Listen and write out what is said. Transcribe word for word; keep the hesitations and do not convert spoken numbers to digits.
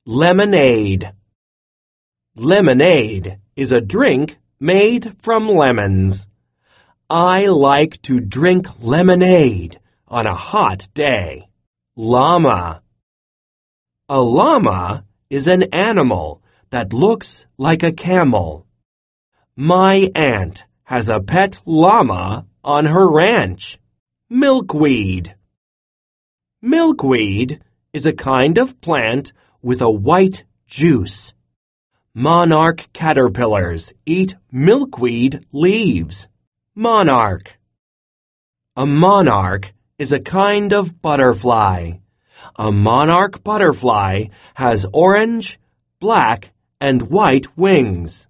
Lemonade. Lemonade is a drink made from lemons. I like to drink lemonade on a hot day. Llama. A llama is an animal that looks like a camel. My aunt has a pet llama on her ranch. Milkweed. Milkweed is a kind of plant with a white juice. Monarch caterpillars eat milkweed leaves. Monarch. A monarch is a kind of butterfly. A monarch butterfly has orange, black, and white wings.